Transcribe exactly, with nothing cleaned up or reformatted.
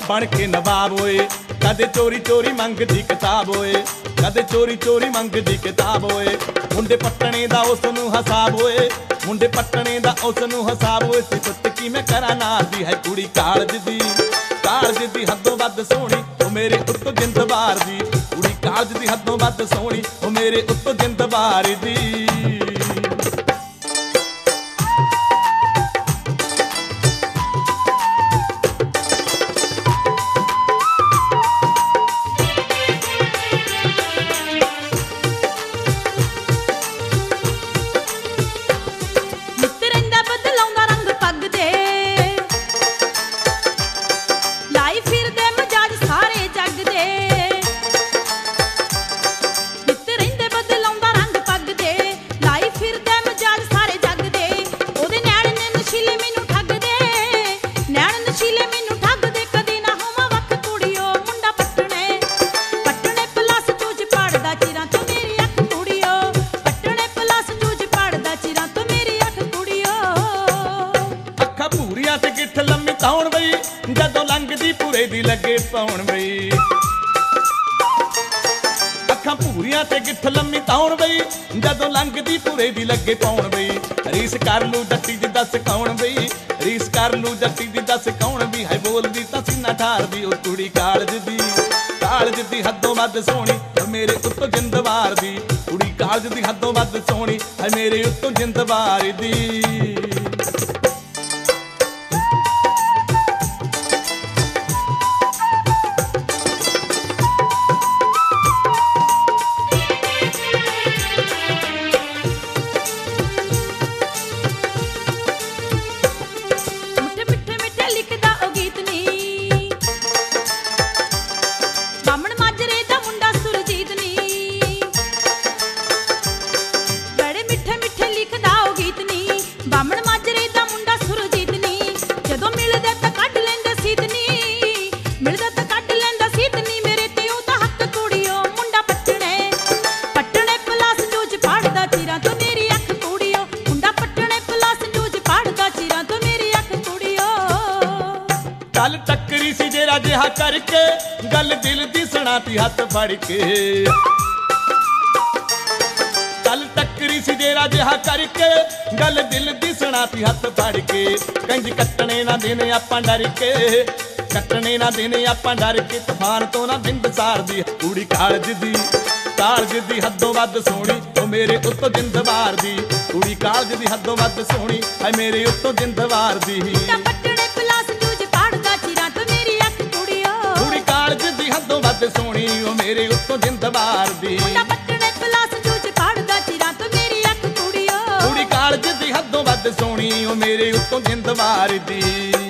बन के नवाब होए। कदे चोरी चोरी मंगदी किताब होए, कदे चोरी चोरी मंगदी किताब होए। मुंडे पट्टने दा उस नूं हिसाब होए, मुंडे पट्टने दा उस नूं हिसाब होए। सिफत की मैं करा नार दी है कुड़ी कालज दी, कालज दी हदों वध सोहणी ओ मेरे उत्तों जिंद बार दी। कुड़ी कालज दी हदों वध सोहणी ओ मेरे उत्तों जिंद बार दी। जदों लंघदी भूरे दी लगे पाउण बई, अखां भूरियां ते गिठ लम्मी ताउण बई। जदों लंघदी भूरे दी लगे पाउण बई। रीस कर लू जट्टी दी दस कौण बई, रीस कर लू जट्टी दी दस कौण भी है। बोलदी तां सीना ठारदी ओ कुड़ी कालज दी, कालज दी हदों वध सोहणी ओ मेरे उत्तों जिंद वार दी। कुड़ी कालज दी हदों वध सोहणी है मेरे उत्तों जिंद वार दी। गल टक्करी सी जेरा जिहा करके, गल दिल दी सुनाती हथ फड़ के। गल टक्करी सी जेरा जिहा करके, गल दिल दी सुनाती हथ फड़ के। कंज कट्टने ना देने आपां डर के, कट्टने ना देने आपां डर के। तूफान तो ना बिंद सार दी कुड़ी कालज दी, कालज दी हदों वध सोहणी ओ मेरे उत्तों जिंद वार दी। कुड़ी कालज दी हदों वध सोहणी है मेरे उत्तों जिंद वार दी। सोहनी ओ मेरे उत्तों जिंद वार दी। कुड़ी कालज दी हदों वध सोहनी ओ मेरे उत्तों जिंद वार दी।